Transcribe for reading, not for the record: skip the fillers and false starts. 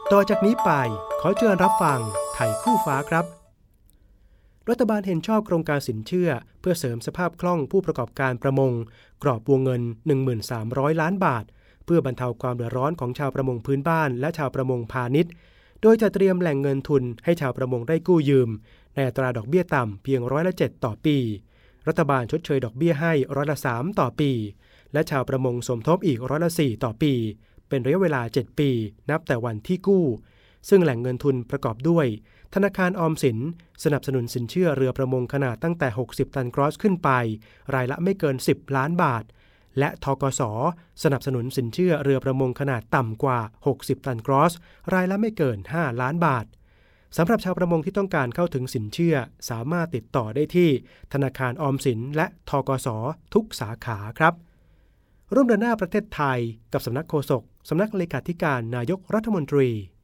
ต่อจากนี้ไปขอเชิญรับฟังไทยคู่ฟ้าครับรัฐบาลเห็นชอบโครงการสินเชื่อเพื่อเสริมสภาพคล่องผู้ประกอบการประมงกรอบวงเงิน 13,000 ล้านบาทเพื่อบรรเทาความเดือดร้อนของชาวประมงพื้นบ้านและชาวประมงพาณิชย์โดยจะเตรียมแหล่งเงินทุนให้ชาวประมงได้กู้ยืมในอัตราดอกเบี้ยต่ำเพียง7%ต่อปีรัฐบาลชดเชยดอกเบี้ยให้3%ต่อปีและชาวประมงสมทบอีก4%ต่อปีเป็นระยะเวลา7ปีนับแต่วันที่กู้ซึ่งแหล่งเงินทุนประกอบด้วยธนาคารออมสินสนับสนุนสินเชื่อเรือประมงขนาดตั้งแต่60ตันกรอสขึ้นไปรายละไม่เกิน10ล้านบาทและธกส.สนับสนุนสินเชื่อเรือประมงขนาดต่ำกว่า60ตันกรอสรายละไม่เกิน5ล้านบาทสำหรับชาวประมงที่ต้องการเข้าถึงสินเชื่อสามารถติดต่อได้ที่ธนาคารออมสินและธกส.ทุกสาขาครับร่วมเดินหน้าประเทศไทยกับสำนักโฆษกสำนักเลขาธิการนายกรัฐมนตรี